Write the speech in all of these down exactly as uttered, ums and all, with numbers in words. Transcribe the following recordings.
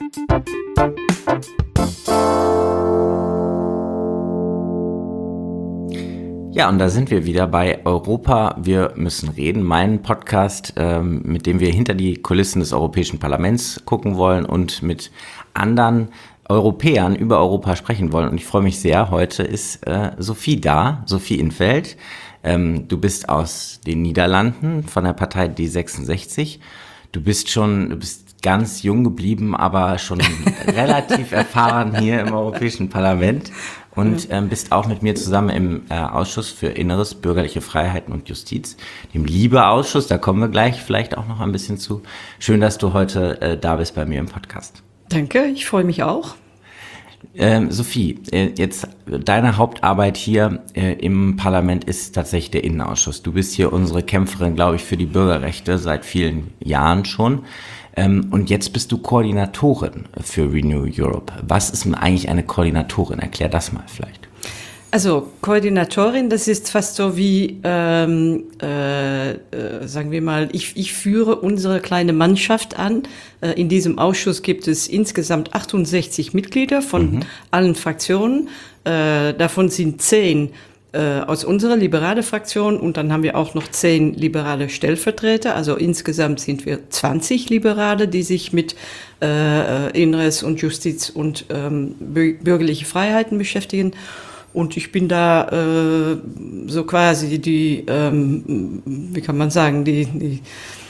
Ja, und da sind wir wieder bei Europa, wir müssen reden, mein Podcast, ähm, mit dem wir hinter die Kulissen des Europäischen Parlaments gucken wollen und mit anderen Europäern über Europa sprechen wollen. Und ich freue mich sehr, heute ist äh, Sophie da, Sophie in 't Veld. Ähm, du bist aus den Niederlanden von der Partei D sechsundsechzig. Du bist schon, du bist ganz jung geblieben, aber schon relativ erfahren hier im Europäischen Parlament. Und ähm, bist auch mit mir zusammen im äh, Ausschuss für Inneres, bürgerliche Freiheiten und Justiz, dem Liebe-Ausschuss, da kommen wir gleich vielleicht auch noch ein bisschen zu. Schön, dass du heute äh, da bist bei mir im Podcast. Danke, ich freue mich auch. Ähm, Sophie, äh, jetzt deine Hauptarbeit hier äh, im Parlament ist tatsächlich der Innenausschuss. Du bist hier unsere Kämpferin, glaube ich, für die Bürgerrechte seit vielen Jahren schon. Ähm, und jetzt bist du Koordinatorin für Renew Europe. Was ist denn eigentlich eine Koordinatorin? Erklär das mal vielleicht. Also Koordinatorin, das ist fast so wie, ähm, äh, äh, sagen wir mal, ich, ich führe unsere kleine Mannschaft an. Äh, in diesem Ausschuss gibt es insgesamt achtundsechzig Mitglieder von mhm. allen Fraktionen. Äh, davon sind zehn aus unserer liberale Fraktion und dann haben wir auch noch zehn liberale Stellvertreter. Also insgesamt sind wir zwanzig Liberale, die sich mit äh, Inneres und Justiz und ähm, bürgerliche Freiheiten beschäftigen. Und ich bin da äh, so quasi die, ähm, wie kann man sagen, die, die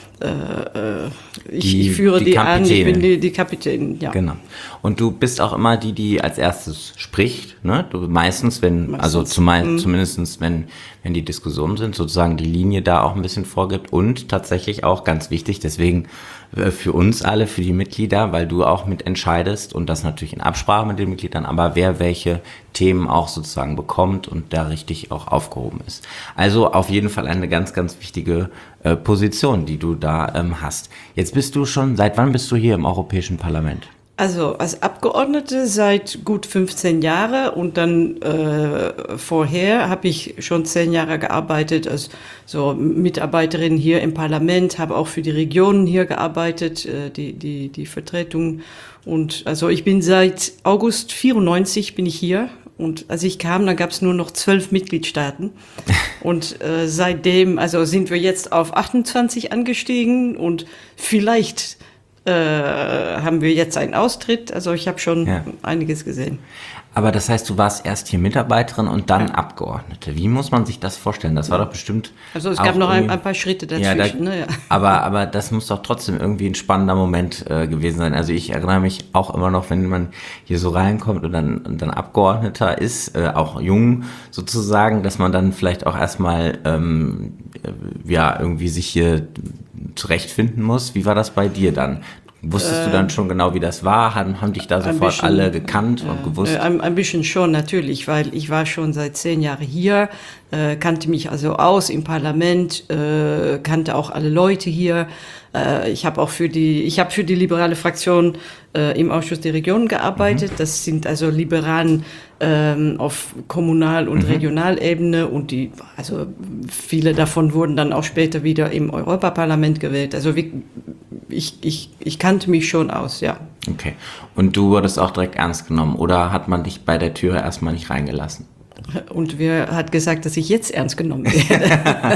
Äh, ich, die, ich führe die, die Kapitänin. an, ich bin die, die Kapitänin, ja. Genau. Und du bist auch immer die, die als erstes spricht, ne? Du meistens, wenn, meistens. also zumeist, mhm. zumindestens wenn, wenn die Diskussionen sind, sozusagen die Linie da auch ein bisschen vorgibt und tatsächlich auch ganz wichtig, deswegen äh, für uns alle, für die Mitglieder, weil du auch mitentscheidest und das natürlich in Absprache mit den Mitgliedern, aber wer welche Themen auch sozusagen bekommt und da richtig auch aufgehoben ist. Also auf jeden Fall eine ganz, ganz wichtige äh, Position, die du da ähm, hast. Jetzt bist du schon, seit wann bist du hier im Europäischen Parlament? Also als Abgeordnete seit gut fünfzehn Jahren und dann äh, vorher habe ich schon zehn Jahre gearbeitet als so Mitarbeiterin hier im Parlament, habe auch für die Regionen hier gearbeitet, äh, die, die, die Vertretung. Und also ich bin seit August vierundneunzig bin ich hier. Und als ich kam, dann gab es nur noch zwölf Mitgliedstaaten. Und äh, seitdem, also sind wir jetzt auf achtundzwanzig angestiegen und vielleicht äh, haben wir jetzt einen Austritt. Also ich habe schon ja. einiges gesehen. Aber das heißt, du warst erst hier Mitarbeiterin und dann ja. Abgeordnete. Wie muss man sich das vorstellen? Das war doch bestimmt. Also es gab noch ein, ein paar Schritte dazwischen. Ja, da, ne, ja. aber, aber das muss doch trotzdem irgendwie ein spannender Moment äh, gewesen sein. Also ich erinnere mich auch immer noch, wenn man hier so reinkommt und dann, und dann Abgeordneter ist, äh, auch jung sozusagen, dass man dann vielleicht auch erstmal ähm, ja, irgendwie sich hier zurechtfinden muss. Wie war das bei dir dann? Wusstest äh, du dann schon genau, wie das war? Haben, haben dich da sofort bisschen, alle gekannt äh, und gewusst? Äh, ein, ein bisschen schon, natürlich, weil ich war schon seit zehn Jahren hier, äh, kannte mich also aus im Parlament, äh, kannte auch alle Leute hier. Äh, ich habe auch für die, ich habe für die liberale Fraktion äh, im Ausschuss der Regionen gearbeitet. Mhm. Das sind also Liberalen ähm, auf Kommunal- und mhm. Regionalebene und die, also viele davon wurden dann auch später wieder im Europaparlament gewählt. Also wie, ich, ich, ich kannte mich schon aus, ja. Okay. Und du wurdest auch direkt ernst genommen oder hat man dich bei der Tür erstmal nicht reingelassen? Und wer hat gesagt, dass ich jetzt ernst genommen werde?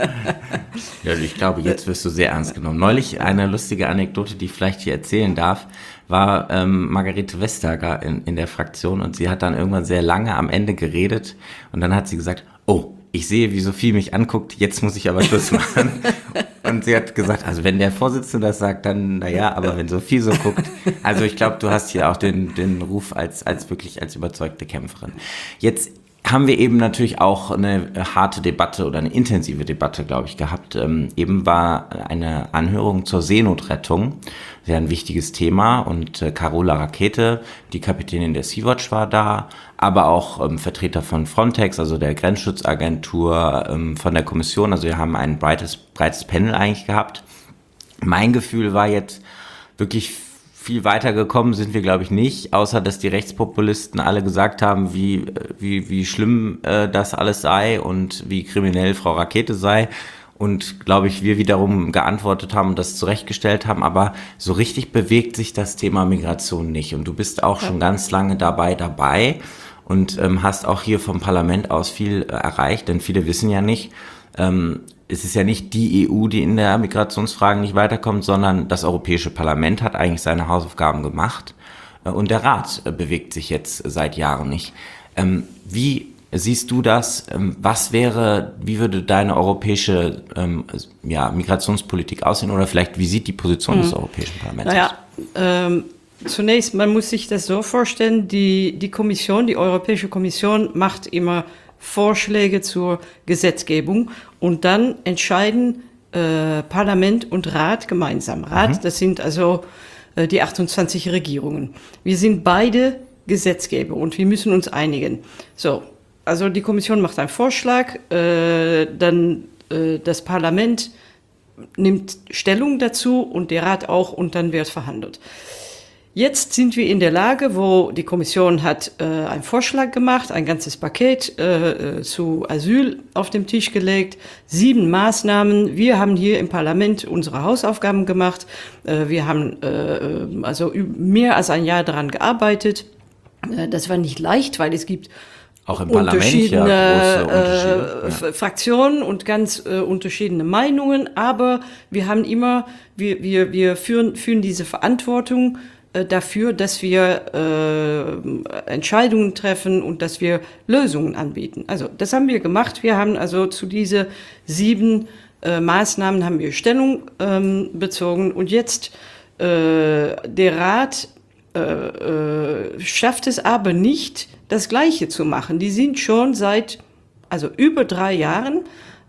Ja, ich glaube, jetzt wirst du sehr ernst genommen. Neulich eine lustige Anekdote, die ich vielleicht hier erzählen darf, war ähm, Margarete Vestager in, in der Fraktion und sie hat dann irgendwann sehr lange am Ende geredet und dann hat sie gesagt, oh, ich sehe, wie Sophie mich anguckt, jetzt muss ich aber Schluss machen. Und sie hat gesagt, also wenn der Vorsitzende das sagt, dann naja, aber wenn Sophie so guckt, also ich glaube, du hast hier auch den, den Ruf als, als wirklich als überzeugte Kämpferin. Jetzt haben wir eben natürlich auch eine harte Debatte oder eine intensive Debatte, glaube ich, gehabt. Ähm, eben war eine Anhörung zur Seenotrettung, sehr ein wichtiges Thema und äh, Carola Rackete, die Kapitänin der Sea-Watch, war da, aber auch ähm, Vertreter von Frontex, also der Grenzschutzagentur, ähm, von der Kommission, also wir haben ein breites, breites Panel eigentlich gehabt. Mein Gefühl war jetzt wirklich viel weiter gekommen sind wir, glaube ich, nicht, außer dass die Rechtspopulisten alle gesagt haben, wie, wie, wie schlimm äh, das alles sei und wie kriminell Frau Rackete sei. und, glaube ich, wir wiederum geantwortet haben und das zurechtgestellt haben, aber so richtig bewegt sich das Thema Migration nicht. Und du bist auch ja. schon ganz lange dabei, dabei und ähm, hast auch hier vom Parlament aus viel äh, erreicht, denn viele wissen ja nicht, ähm, es ist ja nicht die E U, die in der Migrationsfrage nicht weiterkommt, sondern das Europäische Parlament hat eigentlich seine Hausaufgaben gemacht äh, und der Rat äh, bewegt sich jetzt seit Jahren nicht. Ähm, wie siehst du das? Was wäre, wie würde deine europäische ähm, ja, Migrationspolitik aussehen oder vielleicht, wie sieht die Position hm. des Europäischen Parlaments naja, aus? Ähm, zunächst, man muss sich das so vorstellen, die, die Kommission, die Europäische Kommission macht immer Vorschläge zur Gesetzgebung und dann entscheiden äh, Parlament und Rat gemeinsam. Rat, mhm. das sind also äh, die achtundzwanzig Regierungen. Wir sind beide Gesetzgeber und wir müssen uns einigen. So. Also die Kommission macht einen Vorschlag, äh, dann äh, das Parlament nimmt Stellung dazu und der Rat auch und dann wird verhandelt. Jetzt sind wir in der Lage, wo die Kommission hat äh, einen Vorschlag gemacht, ein ganzes Paket äh, zu Asyl auf den Tisch gelegt, sieben Maßnahmen. Wir haben hier im Parlament unsere Hausaufgaben gemacht. Äh, wir haben äh, also mehr als ein Jahr daran gearbeitet. Äh, das war nicht leicht, weil es gibt auch im Parlament ja große Unterschiede. Äh, ja. Fraktionen und ganz äh, unterschiedliche Meinungen, aber wir haben immer, wir, wir, wir führen, führen diese Verantwortung äh, dafür, dass wir äh, Entscheidungen treffen und dass wir Lösungen anbieten. Also das haben wir gemacht. Wir haben also zu diese sieben äh, Maßnahmen haben wir Stellung ähm, bezogen und jetzt äh, der Rat äh, äh, schafft es aber nicht, das Gleiche zu machen. Die sind schon seit, also über drei Jahren,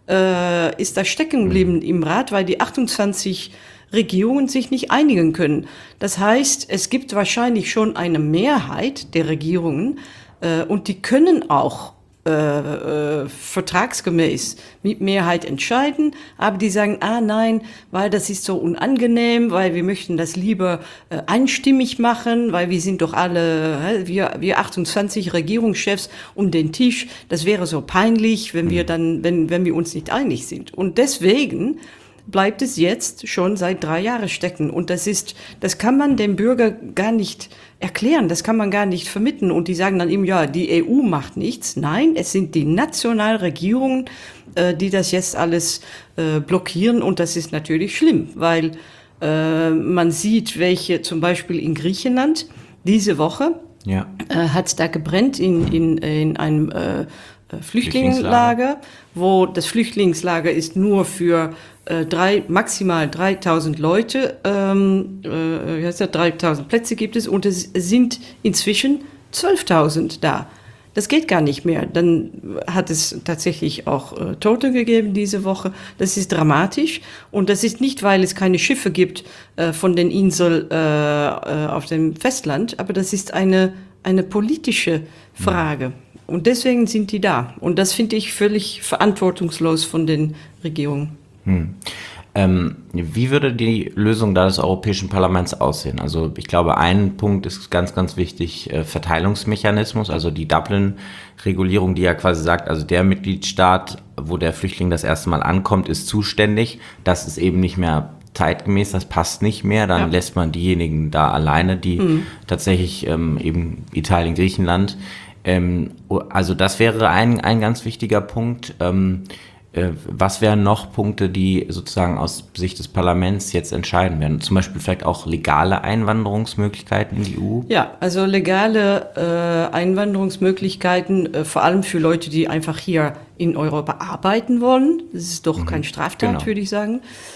äh, ist das stecken geblieben mhm. im Rat, weil die achtundzwanzig Regierungen sich nicht einigen können. Das heißt, es gibt wahrscheinlich schon eine Mehrheit der Regierungen äh, und die können auch äh, äh, vertragsgemäß mit Mehrheit entscheiden, aber die sagen, ah nein, weil das ist so unangenehm, weil wir möchten das lieber äh, einstimmig machen, weil wir sind doch alle, wir, wir achtundzwanzig Regierungschefs um den Tisch, das wäre so peinlich, wenn wir dann, wenn, wenn wir uns nicht einig sind. Und deswegen bleibt es jetzt schon seit drei Jahren stecken. Und das ist, das kann man dem Bürger gar nicht erklären, das kann man gar nicht vermitteln. Und die sagen dann eben, ja, die E U macht nichts. Nein, es sind die nationalen Regierungen, äh, die das jetzt alles äh, blockieren. Und das ist natürlich schlimm, weil äh, man sieht, welche, zum Beispiel in Griechenland, diese Woche ja. äh, hat es da gebrennt in, in, in einem äh, Flüchtlingslager, wo das Flüchtlingslager ist nur für äh, drei, maximal dreitausend Leute, ähm, äh, wie heißt das, dreitausend Plätze gibt es und es sind inzwischen zwölftausend da. Das geht gar nicht mehr. Dann hat es tatsächlich auch äh, Tote gegeben diese Woche. Das ist dramatisch und das ist nicht, weil es keine Schiffe gibt äh, von den Inseln äh, äh, auf dem Festland, aber das ist eine, eine politische Frage. Mhm. Und deswegen sind die da. Und das finde ich völlig verantwortungslos von den Regierungen. Hm. Ähm, wie würde die Lösung da des Europäischen Parlaments aussehen? Also ich glaube, ein Punkt ist ganz, ganz wichtig, äh, Verteilungsmechanismus, also die Dublin-Regulierung, die ja quasi sagt, also der Mitgliedstaat, wo der Flüchtling das erste Mal ankommt, ist zuständig. Das ist eben nicht mehr zeitgemäß, das passt nicht mehr. Dann ja. lässt man diejenigen da alleine, die hm. tatsächlich ähm, eben Italien, Griechenland. Ähm, also das wäre ein, ein ganz wichtiger Punkt. Ähm, äh, was wären noch Punkte, die sozusagen aus Sicht des Parlaments jetzt entscheiden werden? Zum Beispiel vielleicht auch legale Einwanderungsmöglichkeiten in die E U? Ja, also legale äh, Einwanderungsmöglichkeiten, äh, vor allem für Leute, die einfach hier in Europa arbeiten wollen. Das ist doch mhm. kein Straftat, genau. würde ich sagen.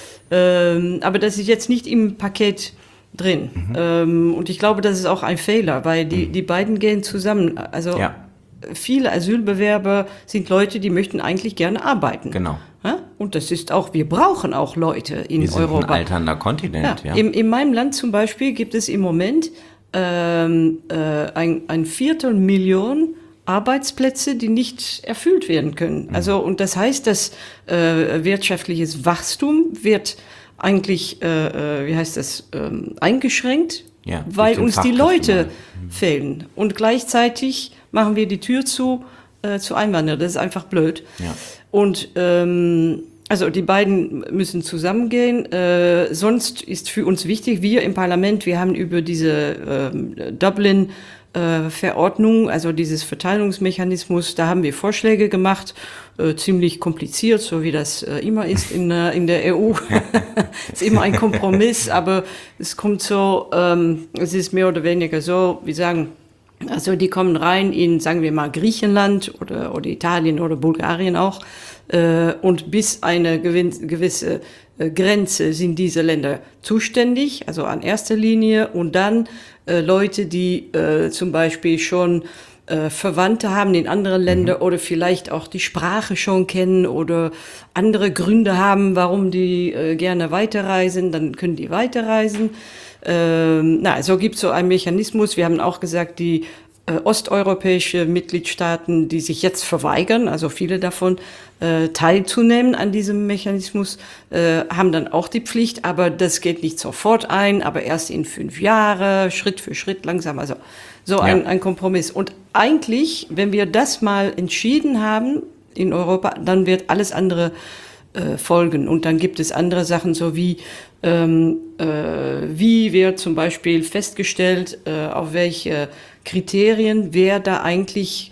Ähm, aber das ist jetzt nicht im Paket drin. Mhm. Ähm, und ich glaube, das ist auch ein Fehler, weil die, mhm. die beiden gehen zusammen. Also ja. viele Asylbewerber sind Leute, die möchten eigentlich gerne arbeiten. Genau. Ja? Und das ist auch, wir brauchen auch Leute in wir sind Europa. Ein alternder Kontinent, ja. ja. In, in meinem Land zum Beispiel gibt es im Moment ähm, äh, ein, ein Viertelmillion Arbeitsplätze, die nicht erfüllt werden können. Mhm. Also, und das heißt, dass äh, wirtschaftliches Wachstum wird eigentlich, äh, wie heißt das, ähm, eingeschränkt, ja, weil uns die Leute mhm. fehlen. Und gleichzeitig machen wir die Tür zu, äh, zu Einwanderern. Das ist einfach blöd. Ja. Und ähm, Also die beiden müssen zusammengehen. Äh, sonst ist für uns wichtig, wir im Parlament, wir haben über diese äh, Dublin äh, Verordnung, also dieses Verteilungsmechanismus, da haben wir Vorschläge gemacht, äh, ziemlich kompliziert, so wie das äh, immer ist in, äh, in der E U. Es ist immer ein Kompromiss, aber es kommt so, ähm, es ist mehr oder weniger so, wir sagen, also die kommen rein in, sagen wir mal, Griechenland oder, oder Italien oder Bulgarien auch. Äh, und bis eine gewisse äh, Grenze sind diese Länder zuständig, also an erster Linie. Und dann äh, Leute, die äh, zum Beispiel schon äh, Verwandte haben in anderen Ländern mhm. oder vielleicht auch die Sprache schon kennen oder andere Gründe haben, warum die äh, gerne weiterreisen, dann können die weiterreisen. Ähm, na, so gibt es so einen Mechanismus. Wir haben auch gesagt, die äh, osteuropäische Mitgliedstaaten, die sich jetzt verweigern, also viele davon, äh, teilzunehmen an diesem Mechanismus, äh, haben dann auch die Pflicht, aber das geht nicht sofort ein, aber erst in fünf Jahre, Schritt für Schritt, langsam, also so ja. ein, ein Kompromiss. Und eigentlich, wenn wir das mal entschieden haben in Europa, dann wird alles andere äh, folgen. Und dann gibt es andere Sachen, so wie ähm, äh, wie wird zum Beispiel festgestellt, äh, auf welche Kriterien, wer da eigentlich,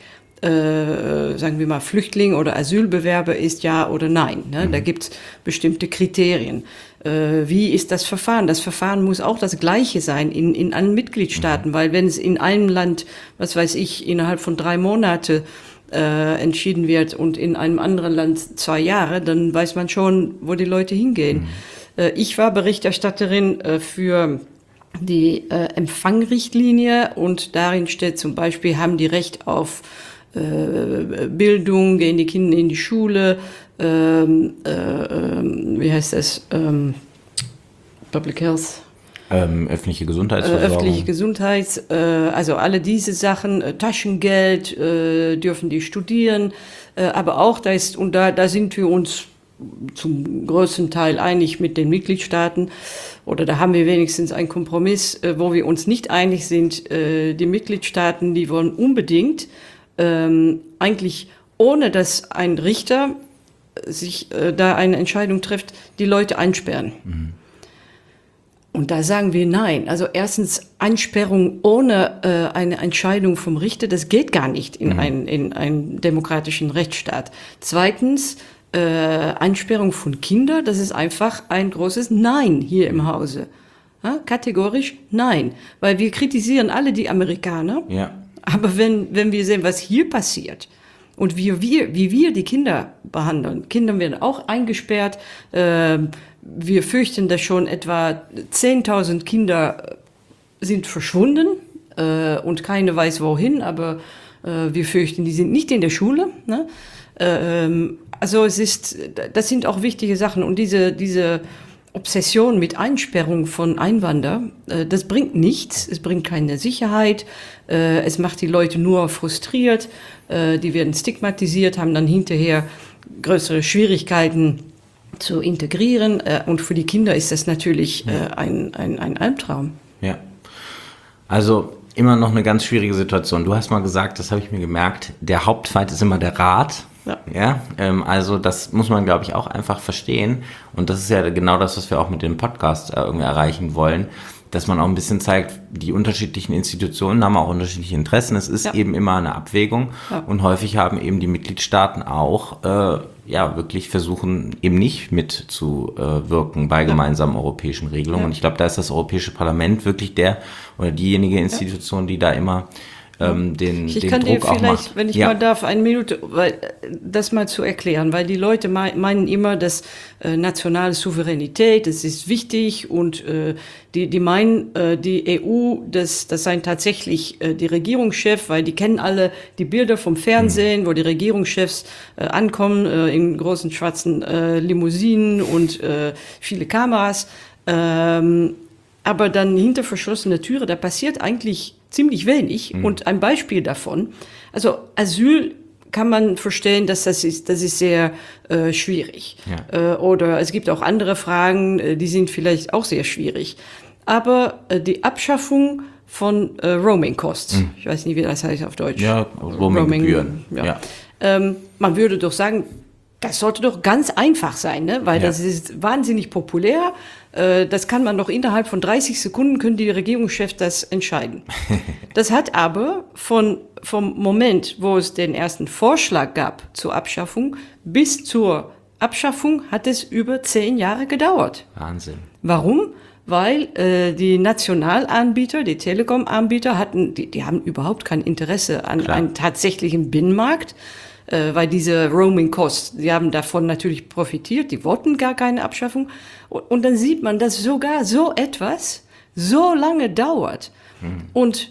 äh, sagen wir mal, Flüchtling oder Asylbewerber ist, ja oder nein. Ne? Mhm. Da gibt es bestimmte Kriterien. Äh, wie ist das Verfahren? Das Verfahren muss auch das gleiche sein in, in allen Mitgliedstaaten, mhm. weil wenn es in einem Land, was weiß ich, innerhalb von drei Monate äh, entschieden wird und in einem anderen Land zwei Jahre, dann weiß man schon, wo die Leute hingehen. Mhm. Äh, ich war Berichterstatterin äh, für die äh, Empfangrichtlinie und darin steht zum Beispiel, haben die Recht auf äh, Bildung, gehen die Kinder in die Schule, ähm, äh, äh, wie heißt das, ähm, Public Health? Ähm, öffentliche Gesundheitsversorgung. Äh, öffentliche Gesundheits, äh, also alle diese Sachen, äh, Taschengeld, äh, dürfen die studieren, äh, aber auch, da ist, und da, da sind wir uns zum größten Teil einig mit den Mitgliedstaaten, oder da haben wir wenigstens einen Kompromiss, äh, wo wir uns nicht einig sind. Äh, die Mitgliedstaaten, die wollen unbedingt, ähm, eigentlich ohne dass ein Richter sich äh, da eine Entscheidung trifft, die Leute einsperren. Mhm. Und da sagen wir nein. Also erstens, Einsperrung ohne äh, eine Entscheidung vom Richter, das geht gar nicht in, mhm. ein, in einen demokratischen Rechtsstaat. Zweitens, äh, Einsperrung von Kindern, das ist einfach ein großes Nein hier im Hause. Ja, kategorisch nein. Weil wir kritisieren alle die Amerikaner. Ja. Aber wenn, wenn wir sehen, was hier passiert und wie wir, wie wir die Kinder behandeln, Kinder werden auch eingesperrt, äh, wir fürchten, dass schon etwa zehntausend Kinder sind verschwunden äh, und keiner weiß wohin, aber äh, wir fürchten, die sind nicht in der Schule. Ne? Äh, also es ist, das sind auch wichtige Sachen und diese, diese Obsession mit Einsperrung von Einwanderern, äh, das bringt nichts, es bringt keine Sicherheit, äh, es macht die Leute nur frustriert, äh, die werden stigmatisiert, haben dann hinterher größere Schwierigkeiten zu integrieren äh, und für die Kinder ist das natürlich äh, ein, ein, ein Albtraum. Ja, also immer noch eine ganz schwierige Situation. Du hast mal gesagt, das habe ich mir gemerkt, der Hauptfeind ist immer der Rat. Ja, ja ähm, also das muss man, glaube ich, auch einfach verstehen und das ist ja genau das, was wir auch mit dem Podcast äh, irgendwie erreichen wollen, dass man auch ein bisschen zeigt, die unterschiedlichen Institutionen haben auch unterschiedliche Interessen. Es ist ja. eben immer eine Abwägung ja. und häufig haben eben die Mitgliedstaaten auch äh, ja wirklich versuchen eben nicht mitzuwirken bei ja. gemeinsamen europäischen Regelungen. Ja. Und ich glaube, da ist das Europäische Parlament wirklich der oder diejenige Institution, die da immer ähm, den, ich den kann Druck dir auch vielleicht, macht. wenn ich ja. mal darf, eine Minute, weil, das mal zu erklären, weil die Leute meinen immer, dass äh, nationale Souveränität, das ist wichtig und äh, die, die meinen, äh, die E U, das, das seien tatsächlich äh, die Regierungschefs, weil die kennen alle die Bilder vom Fernsehen, mhm. wo die Regierungschefs äh, ankommen äh, in großen schwarzen äh, Limousinen und äh, viele Kameras. Ähm, aber dann hinter verschlossener Türe, da passiert eigentlich ziemlich wenig. Mhm. Und ein Beispiel davon, also Asyl kann man verstehen, dass das ist, das ist sehr äh, schwierig. Ja. Äh, oder es gibt auch andere Fragen, äh, die sind vielleicht auch sehr schwierig. Aber äh, die Abschaffung von äh, Roaming-Costs, mhm. ich weiß nicht, wie das heißt auf Deutsch. Ja, Roaming-Gebühren. Roaming, ja. Ja. Ähm, man würde doch sagen, das sollte doch ganz einfach sein, ne? Weil ja. das ist wahnsinnig populär. Äh, das kann man doch innerhalb von dreißig Sekunden, können die Regierungschefs das entscheiden. Das hat aber von, vom Moment, wo es den ersten Vorschlag gab zur Abschaffung, bis zur Abschaffung hat es über zehn Jahre gedauert. Wahnsinn. Warum? Weil äh, die Nationalanbieter, die Telekom-Anbieter hatten, die, die haben überhaupt kein Interesse an Klar. einem tatsächlichen Binnenmarkt, äh, weil diese Roaming-Costs, die haben davon natürlich profitiert, die wollten gar keine Abschaffung. Und, und dann sieht man, dass sogar so etwas so lange dauert. Hm. Und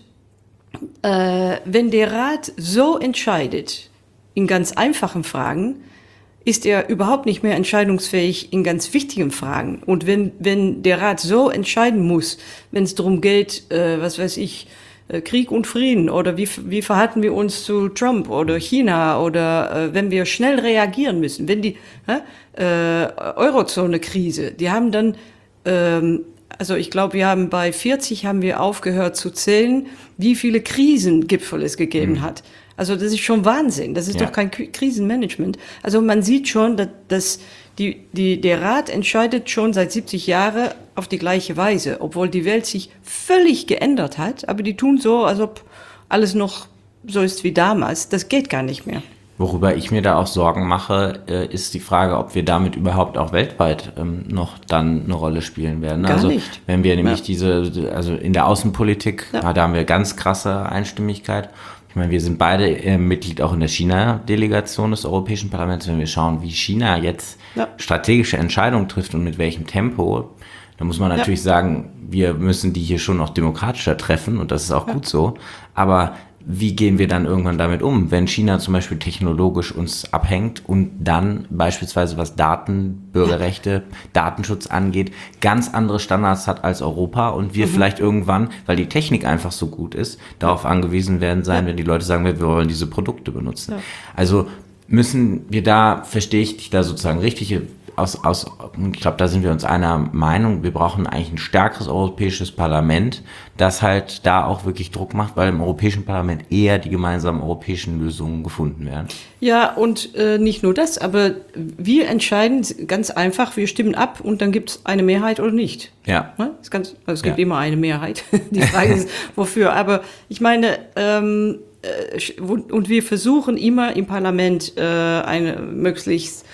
äh, wenn der Rat so entscheidet, in ganz einfachen Fragen, ist er überhaupt nicht mehr entscheidungsfähig in ganz wichtigen Fragen. Und wenn, wenn der Rat so entscheiden muss, wenn es darum geht, äh, was weiß ich, äh, Krieg und Frieden oder wie, wie verhalten wir uns zu Trump oder China oder äh, wenn wir schnell reagieren müssen, wenn die äh, Eurozone-Krise, die haben dann, ähm, also ich glaube, wir haben bei vierzig haben wir aufgehört zu zählen, wie viele Krisengipfel es gegeben mhm. hat. Also das ist schon Wahnsinn. Das ist ja. doch kein Krisenmanagement. Also man sieht schon, dass, dass die, die, der Rat entscheidet schon seit siebzig Jahren auf die gleiche Weise, obwohl die Welt sich völlig geändert hat. Aber die tun so, als ob alles noch so ist wie damals. Das geht gar nicht mehr. Worüber ich mir da auch Sorgen mache, ist die Frage, ob wir damit überhaupt auch weltweit ähm, noch dann eine Rolle spielen werden. Gar also nicht. Wenn wir nämlich ja. diese, also in der Außenpolitik, ja. da haben wir ganz krasse Einstimmigkeit. Ich meine, wir sind beide äh, Mitglied auch in der China-Delegation des Europäischen Parlaments. Wenn wir schauen, wie China jetzt ja. strategische Entscheidungen trifft und mit welchem Tempo, dann muss man natürlich ja. sagen, wir müssen die hier schon noch demokratischer treffen und das ist auch ja. gut so. Aber wie gehen wir dann irgendwann damit um, wenn China zum Beispiel technologisch uns abhängt und dann beispielsweise was Daten, Bürgerrechte, Datenschutz angeht, ganz andere Standards hat als Europa und wir mhm. vielleicht irgendwann, weil die Technik einfach so gut ist, darauf angewiesen werden sein, ja. wenn die Leute sagen, wir wollen diese Produkte benutzen. Ja. Also müssen wir da, verstehe ich dich da sozusagen richtig, aus, aus, ich glaube, da sind wir uns einer Meinung, wir brauchen eigentlich ein stärkeres europäisches Parlament, das halt da auch wirklich Druck macht, weil im Europäischen Parlament eher die gemeinsamen europäischen Lösungen gefunden werden. Ja, und äh, nicht nur das, aber wir entscheiden ganz einfach, wir stimmen ab und dann gibt es eine Mehrheit oder nicht. Ja. ja ist ganz, also es gibt ja. immer eine Mehrheit. Die Frage ist, wofür. Aber ich meine, ähm, äh, und wir versuchen immer im Parlament äh, eine möglichst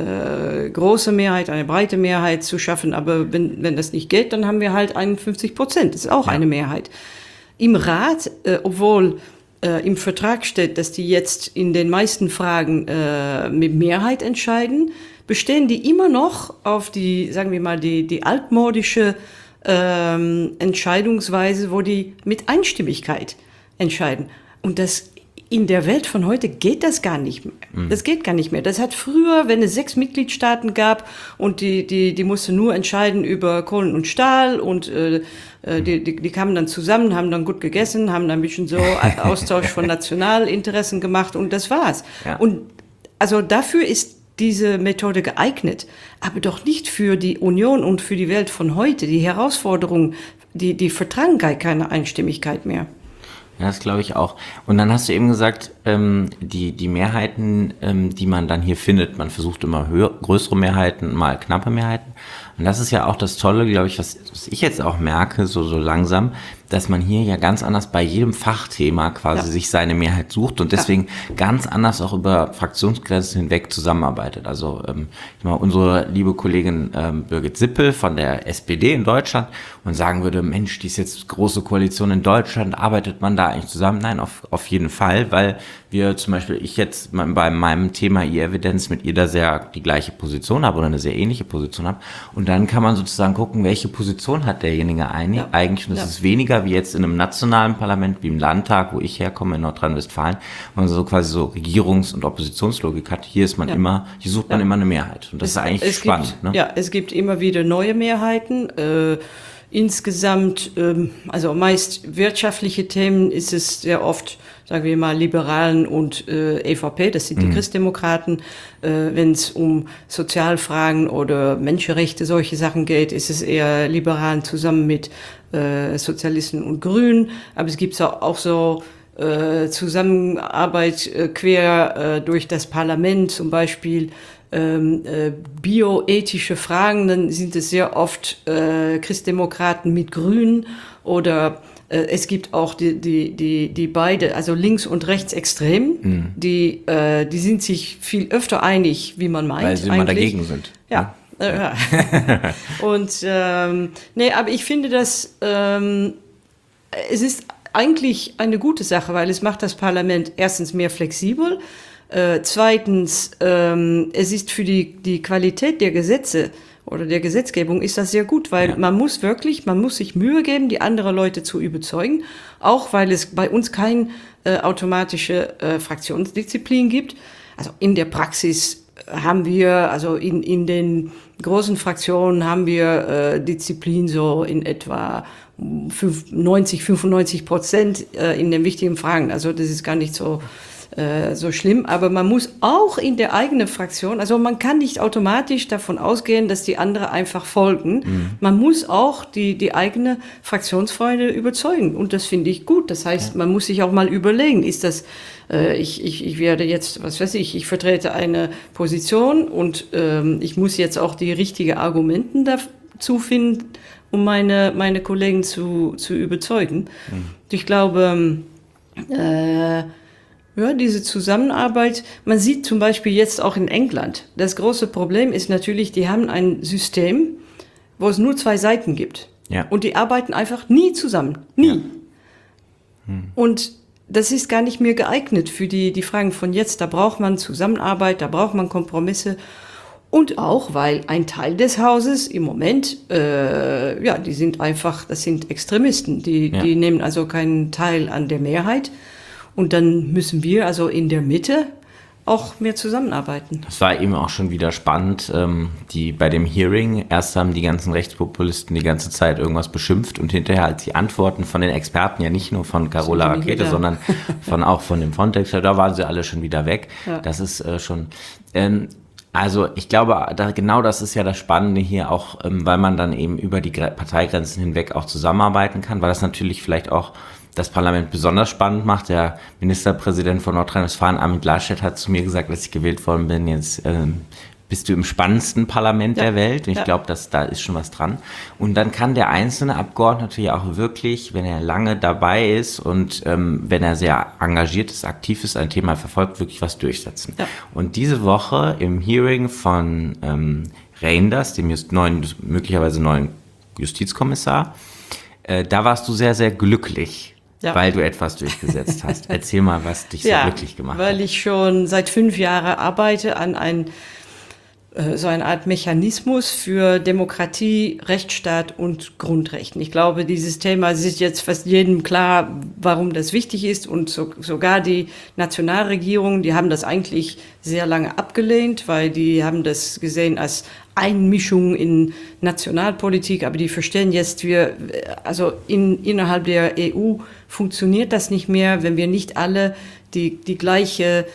Äh, große Mehrheit, eine breite Mehrheit zu schaffen. Aber wenn, wenn das nicht geht, dann haben wir halt einundfünfzig Prozent. Das ist auch ja. eine Mehrheit. Im Rat, äh, obwohl äh, im Vertrag steht, dass die jetzt in den meisten Fragen äh, mit Mehrheit entscheiden, bestehen die immer noch auf die, sagen wir mal, die, die altmodische ähm, Entscheidungsweise, wo die mit Einstimmigkeit entscheiden. Und das in der Welt von heute geht das gar nicht mehr. Das geht gar nicht mehr. Das hat früher, wenn es sechs Mitgliedstaaten gab und die, die, die mussten nur entscheiden über Kohlen und Stahl und äh, die, die, die kamen dann zusammen, haben dann gut gegessen, haben dann ein bisschen so Austausch von Nationalinteressen gemacht und das war's. Ja. Und also dafür ist diese Methode geeignet, aber doch nicht für die Union und für die Welt von heute. Die Herausforderungen, die, die vertragen gar keine Einstimmigkeit mehr. Ja, das glaube ich auch. Und dann hast du eben gesagt, ähm, die, die Mehrheiten, ähm, die man dann hier findet, man versucht immer höher, größere Mehrheiten, mal knappe Mehrheiten. Und das ist ja auch das Tolle, glaube ich, was, was ich jetzt auch merke, so, so langsam, dass man hier ja ganz anders bei jedem Fachthema quasi ja. sich seine Mehrheit sucht und deswegen ja. ganz anders auch über Fraktionsgrenzen hinweg zusammenarbeitet. Also ähm, ich meine, unsere liebe Kollegin ähm, Birgit Sippel von der S P D in Deutschland und sagen würde, Mensch, die ist jetzt große Koalition in Deutschland, arbeitet man da eigentlich zusammen? Nein, auf, auf jeden Fall, weil wir zum Beispiel, ich jetzt bei meinem Thema E-Evidenz mit ihr da sehr die gleiche Position habe oder eine sehr ähnliche Position habe. Und dann kann man sozusagen gucken, welche Position hat derjenige eigentlich. Ja. Eigentlich, und das ja. ist weniger wie jetzt in einem nationalen Parlament, wie im Landtag, wo ich herkomme in Nordrhein-Westfalen, wo man so quasi so Regierungs- und Oppositionslogik hat. Hier ist man ja. immer, hier sucht man ja. immer eine Mehrheit. Und das es, ist eigentlich es spannend. Gibt, ne? Ja, es gibt immer wieder neue Mehrheiten. Äh, insgesamt, ähm, also meist wirtschaftliche Themen ist es sehr oft, sagen wir mal, Liberalen und äh, E V P, das sind die mhm. Christdemokraten. Äh, wenn es um Sozialfragen oder Menschenrechte, solche Sachen geht, ist es eher Liberalen zusammen mit äh, Sozialisten und Grünen. Aber es gibt auch, auch so äh, Zusammenarbeit äh, quer äh, durch das Parlament, zum Beispiel ähm, äh, bioethische Fragen, dann sind es sehr oft äh, Christdemokraten mit Grünen oder äh, es gibt auch die, die, die, die beide, also links- und rechtsextrem, mhm. die, äh, die sind sich viel öfter einig, wie man meint. Weil sie immer dagegen sind. Ja. ja. ja. Und ähm, nee, aber ich finde, dass ähm, es ist eigentlich eine gute Sache, weil es macht das Parlament erstens mehr flexibel, äh, zweitens, ähm, es ist für die, die Qualität der Gesetze oder der Gesetzgebung ist das sehr gut, weil ja. man muss wirklich, man muss sich Mühe geben, die anderen Leute zu überzeugen, auch weil es bei uns keine äh, automatische äh, Fraktionsdisziplin gibt. Also in der Praxis haben wir, also in, in den großen Fraktionen haben wir äh, Disziplin so in etwa neunzig, fünfundneunzig Prozent äh, in den wichtigen Fragen. Also das ist gar nicht so, äh, so schlimm. Aber man muss auch in der eigenen Fraktion, also man kann nicht automatisch davon ausgehen, dass die anderen einfach folgen. Mhm. Man muss auch die, die eigene Fraktionsfreunde überzeugen. Und das finde ich gut. Das heißt, ja. man muss sich auch mal überlegen, ist das, äh, ich, ich, ich werde jetzt, was weiß ich, ich vertrete eine Position und ähm, ich muss jetzt auch die richtigen Argumenten dazu finden, um meine, meine Kollegen zu, zu überzeugen. Mhm. Ich glaube, äh, ja, diese Zusammenarbeit, man sieht zum Beispiel jetzt auch in England, das große Problem ist natürlich, die haben ein System, wo es nur zwei Seiten gibt. Ja. Und die arbeiten einfach nie zusammen. Nie. Ja. Mhm. Und das ist gar nicht mehr geeignet für die, die Fragen von jetzt. Da braucht man Zusammenarbeit, da braucht man Kompromisse. Und auch, weil ein Teil des Hauses im Moment, äh, ja, die sind einfach, das sind Extremisten, die, ja. die nehmen also keinen Teil an der Mehrheit. Und dann müssen wir also in der Mitte auch mehr zusammenarbeiten. Das war eben auch schon wieder spannend, ähm, die bei dem Hearing, erst haben die ganzen Rechtspopulisten die ganze Zeit irgendwas beschimpft und hinterher als die Antworten von den Experten, ja nicht nur von Carola Rackete, sondern von, auch von dem Frontex, da waren sie alle schon wieder weg. Ja. Das ist äh, schon... Ähm, Also ich glaube, da, genau das ist ja das Spannende hier auch, ähm, weil man dann eben über die Parteigrenzen hinweg auch zusammenarbeiten kann, weil das natürlich vielleicht auch das Parlament besonders spannend macht. Der Ministerpräsident von Nordrhein-Westfalen, Armin Laschet, hat zu mir gesagt, als ich gewählt worden bin, jetzt ähm, bist du im spannendsten Parlament ja. der Welt. Und ich ja. glaube, dass da ist schon was dran. Und dann kann der einzelne Abgeordnete natürlich auch wirklich, wenn er lange dabei ist und ähm, wenn er sehr engagiert ist, aktiv ist, ein Thema verfolgt, wirklich was durchsetzen. Ja. Und diese Woche im Hearing von ähm, Reynders, dem just neuen, möglicherweise neuen Justizkommissar, äh, da warst du sehr, sehr glücklich. Ja. Weil du etwas durchgesetzt hast. Erzähl mal, was dich so ja, glücklich gemacht weil hat. Weil ich schon seit fünf Jahren arbeite an ein so eine Art Mechanismus für Demokratie, Rechtsstaat und Grundrechten. Ich glaube, dieses Thema ist jetzt fast jedem klar, warum das wichtig ist. Und so, sogar die Nationalregierungen, die haben das eigentlich sehr lange abgelehnt, weil die haben das gesehen als Einmischung in Nationalpolitik. Aber die verstehen jetzt, wir, also in, innerhalb der E U funktioniert das nicht mehr, wenn wir nicht alle die, die gleiche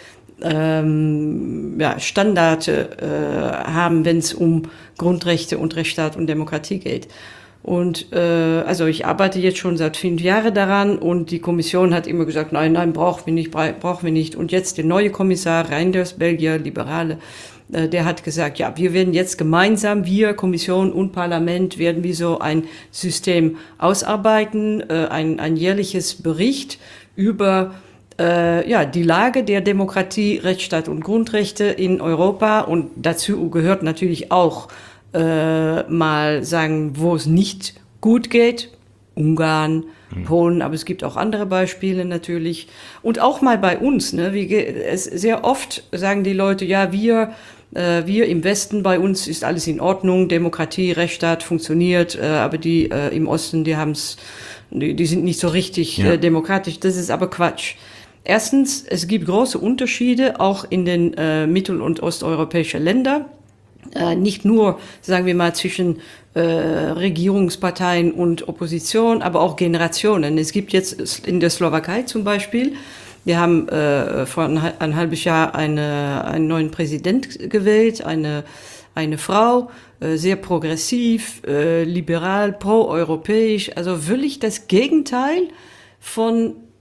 Ähm, ja, Standards äh, haben, wenn es um Grundrechte und Rechtsstaat und Demokratie geht. Und äh, also ich arbeite jetzt schon seit fünf Jahren daran und die Kommission hat immer gesagt, nein, nein, brauchen wir nicht, brauchen wir nicht. Und jetzt der neue Kommissar, Reynders, Belgier, Liberale, äh, der hat gesagt, ja, wir werden jetzt gemeinsam, wir, Kommission und Parlament, werden wir so ein System ausarbeiten, äh, ein, ein jährliches Bericht über Äh, ja, die Lage der Demokratie, Rechtsstaat und Grundrechte in Europa, und dazu gehört natürlich auch äh, mal sagen, wo es nicht gut geht, Ungarn, mhm. Polen, aber es gibt auch andere Beispiele natürlich, und auch mal bei uns, ne, wie es sehr oft sagen die Leute, ja, wir äh, wir im Westen, bei uns ist alles in Ordnung, Demokratie, Rechtsstaat funktioniert, äh, aber die äh, im Osten, die haben's, die, die sind nicht so richtig ja. äh, demokratisch, das ist aber Quatsch. Erstens, es gibt große Unterschiede auch in den äh, mittel- und osteuropäischen Ländern. Äh, nicht nur, sagen wir mal, zwischen äh, Regierungsparteien und Opposition, aber auch Generationen. Es gibt jetzt in der Slowakei zum Beispiel, wir haben äh, vor ein, ein halbes Jahr eine, einen neuen Präsident gewählt, eine, eine Frau, äh, sehr progressiv, äh, liberal, pro-europäisch, also wirklich das Gegenteil von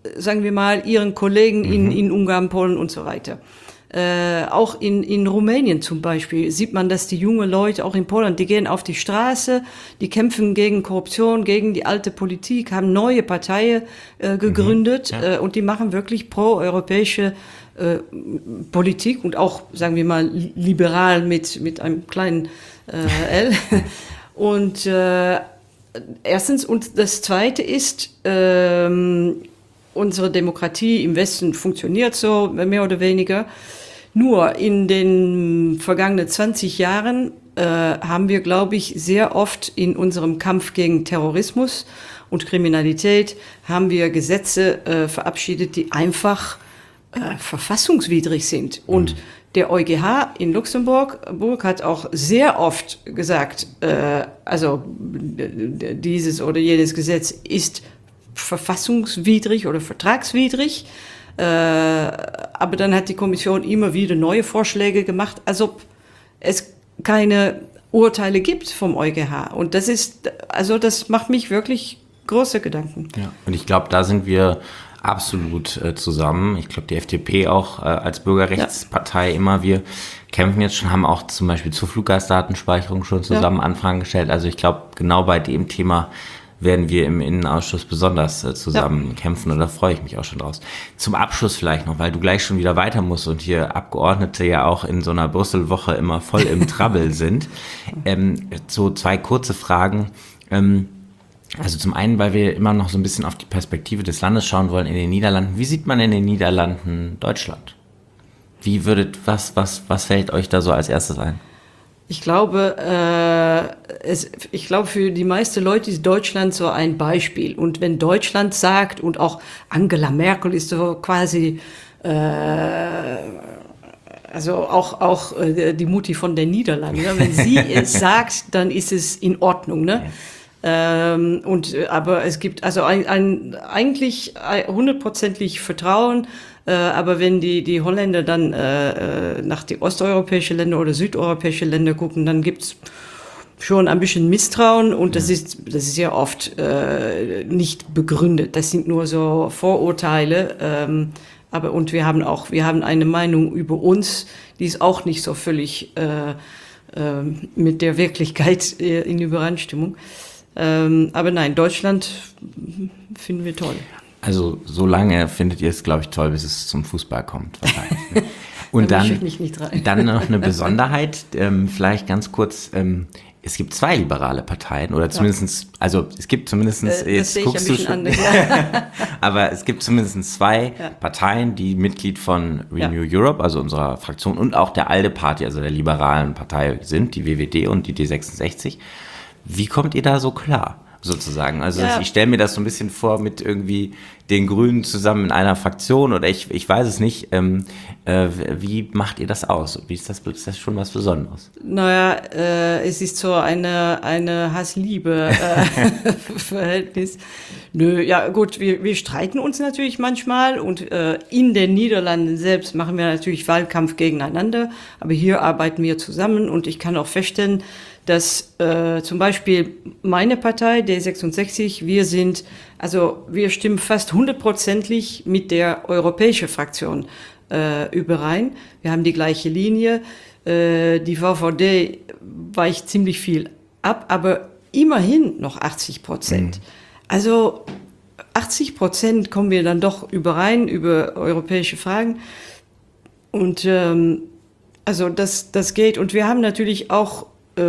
sagen wir mal, ihren Kollegen mhm. in, in Ungarn, Polen und so weiter. Äh, auch in, in Rumänien zum Beispiel sieht man, dass die jungen Leute, auch in Polen, die gehen auf die Straße, die kämpfen gegen Korruption, gegen die alte Politik, haben neue Parteien äh, gegründet mhm, ja. äh, und die machen wirklich pro-europäische äh, Politik und auch, sagen wir mal, liberal mit, mit einem kleinen äh, L. Und äh, erstens, und das Zweite ist, ähm, unsere Demokratie im Westen funktioniert so, mehr oder weniger. Nur in den vergangenen zwanzig Jahren äh, haben wir, glaube ich, sehr oft in unserem Kampf gegen Terrorismus und Kriminalität haben wir Gesetze äh, verabschiedet, die einfach äh, verfassungswidrig sind. Und mhm. der EuGH in Luxemburg Burg hat auch sehr oft gesagt, äh, also dieses oder jenes Gesetz ist verfassungswidrig oder vertragswidrig. Äh, aber dann hat die Kommission immer wieder neue Vorschläge gemacht, als ob es keine Urteile gibt vom EuGH. Und das ist, also das macht mich wirklich große Gedanken. Ja. Und ich glaube, da sind wir absolut äh, zusammen. Ich glaube, die F D P auch äh, als Bürgerrechtspartei ja. immer. Wir kämpfen jetzt schon, haben auch zum Beispiel zur Fluggastdatenspeicherung schon zusammen ja. Anfragen gestellt. Also ich glaube, genau bei dem Thema werden wir im Innenausschuss besonders äh, zusammen ja. kämpfen und da freue ich mich auch schon draus. Zum Abschluss vielleicht noch, weil du gleich schon wieder weiter musst und hier Abgeordnete ja auch in so einer Brüssel-Woche immer voll im Trouble sind. Ähm, so zwei kurze Fragen. Ähm, also zum einen, weil wir immer noch so ein bisschen auf die Perspektive des Landes schauen wollen in den Niederlanden. Wie sieht man in den Niederlanden Deutschland? Wie würdet, was, was, was fällt euch da so als erstes ein? Ich glaube, äh, es, ich glaube, für die meisten Leute ist Deutschland so ein Beispiel. Und wenn Deutschland sagt, und auch Angela Merkel ist so quasi, äh, also auch, auch äh, die Mutti von den Niederlanden, ne? Wenn sie es sagt, dann ist es in Ordnung, ne? Ähm, und, aber es gibt also ein, ein, eigentlich hundertprozentig Vertrauen. Äh, aber wenn die, die Holländer dann äh, nach die osteuropäischen Länder oder südeuropäischen Länder gucken, dann gibt's schon ein bisschen Misstrauen und das ist, das ist ja oft äh, nicht begründet. Das sind nur so Vorurteile. Ähm, aber und wir haben auch, wir haben eine Meinung über uns, die ist auch nicht so völlig äh, äh, mit der Wirklichkeit äh, in Übereinstimmung. Ähm, aber nein, Deutschland finden wir toll. Also so lange findet ihr es, glaube ich, toll, bis es zum Fußball kommt. Wahrscheinlich. Und da dann, ich nicht rein. dann noch eine Besonderheit, ähm, vielleicht ganz kurz, ähm, es gibt zwei liberale Parteien oder zumindest, ja. also es gibt zumindest, äh, jetzt guckst du schon, an, ja. aber es gibt zumindest zwei ja. Parteien, die Mitglied von Renew ja. Europe, also unserer Fraktion und auch der ALDE Party, also der liberalen Partei sind, die W W D und die D sechsundsechzig. Wie kommt ihr da so klar? Sozusagen. Also ja. ich stelle mir das so ein bisschen vor mit irgendwie den Grünen zusammen in einer Fraktion oder ich, ich weiß es nicht. Ähm, äh, wie macht ihr das aus? Wie ist das, ist das schon was Besonderes? Naja, äh, es ist so eine, eine Hass-Liebe-Verhältnis. Äh, Nö, ja gut, wir, wir streiten uns natürlich manchmal und äh, in den Niederlanden selbst machen wir natürlich Wahlkampf gegeneinander, aber hier arbeiten wir zusammen und ich kann auch feststellen, dass äh, zum Beispiel meine Partei, D sechsundsechzig, wir sind, also wir stimmen fast hundertprozentig mit der europäischen Fraktion äh, überein. Wir haben die gleiche Linie. Äh, die V V D weicht ziemlich viel ab, aber immerhin noch achtzig Prozent. Mhm. Also achtzig Prozent kommen wir dann doch überein über europäische Fragen. Und ähm, also das, das geht. Und wir haben natürlich auch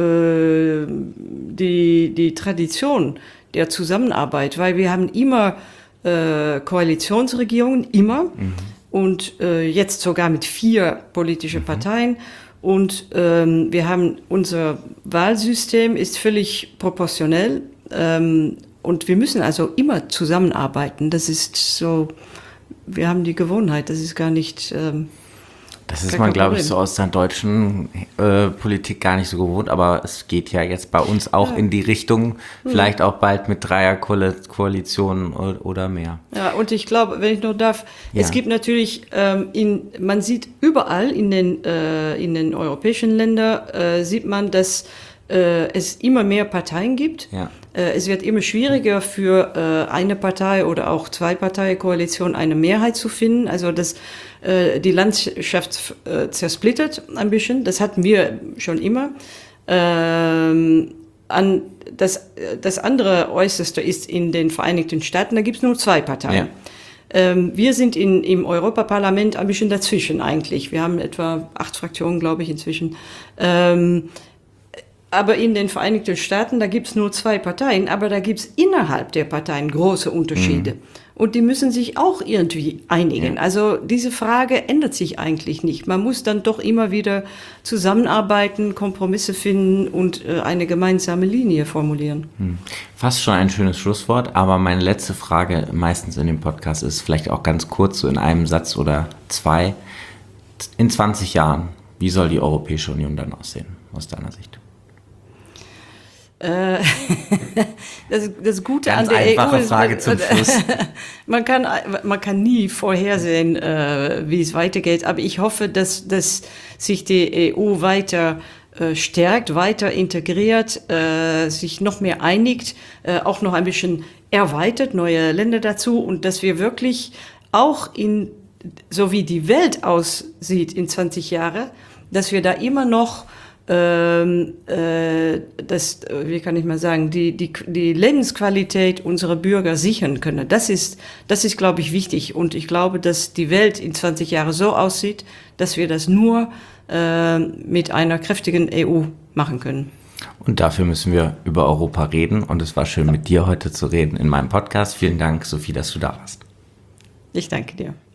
Die, die Tradition der Zusammenarbeit, weil wir haben immer äh, Koalitionsregierungen, immer, mhm. und äh, jetzt sogar mit vier politischen mhm. Parteien und ähm, wir haben, unser Wahlsystem ist völlig proportionell ähm, und wir müssen also immer zusammenarbeiten, das ist so, wir haben die Gewohnheit, das ist gar nicht... Ähm, Das ist man, glaube ich, so aus der deutschen äh, Politik gar nicht so gewohnt, aber es geht ja jetzt bei uns auch ja. in die Richtung, vielleicht auch bald mit Dreierkoalitionen oder mehr. Ja, und ich glaube, wenn ich noch darf, ja. es gibt natürlich, ähm, in, man sieht überall in den, äh, in den europäischen Ländern, äh, sieht man, dass äh, es immer mehr Parteien gibt. Ja. Äh, es wird immer schwieriger für äh, eine Partei oder auch zwei Parteienkoalition eine Mehrheit zu finden. Also das, äh, die Landschaft äh, zersplittert ein bisschen. Das hatten wir schon immer. Ähm, an das, das andere Äußerste ist in den Vereinigten Staaten, da gibt es nur zwei Parteien. Ja. Ähm, wir sind in, im Europaparlament ein bisschen dazwischen eigentlich. Wir haben etwa acht Fraktionen, glaube ich, inzwischen. Ähm, aber in den Vereinigten Staaten, da gibt es nur zwei Parteien, aber da gibt es innerhalb der Parteien große Unterschiede. Mhm. Und die müssen sich auch irgendwie einigen. Ja. Also diese Frage ändert sich eigentlich nicht. Man muss dann doch immer wieder zusammenarbeiten, Kompromisse finden und äh, eine gemeinsame Linie formulieren. Hm. Fast schon ein schönes Schlusswort, aber meine letzte Frage meistens in dem Podcast ist vielleicht auch ganz kurz, so in einem Satz oder zwei. In zwanzig Jahren, wie soll die Europäische Union dann aussehen, aus deiner Sicht? Das, das Gute Ganz an der einfache E U ist, Frage zum Schluss. man kann, man kann nie vorhersehen, äh, wie es weitergeht, aber ich hoffe, dass, dass sich die E U weiter äh, stärkt, weiter integriert, äh, sich noch mehr einigt, äh, auch noch ein bisschen erweitert, neue Länder dazu und dass wir wirklich auch in, so wie die Welt aussieht in zwanzig Jahren, dass wir da immer noch Ähm, äh, das, wie kann ich mal sagen, die, die, die Lebensqualität unserer Bürger sichern können. Das ist, das ist, glaube ich, wichtig. Und ich glaube, dass die Welt in zwanzig Jahren so aussieht, dass wir das nur äh, mit einer kräftigen E U machen können. Und dafür müssen wir über Europa reden. Und es war schön, mit dir heute zu reden in meinem Podcast. Vielen Dank, Sophie, dass du da warst. Ich danke dir.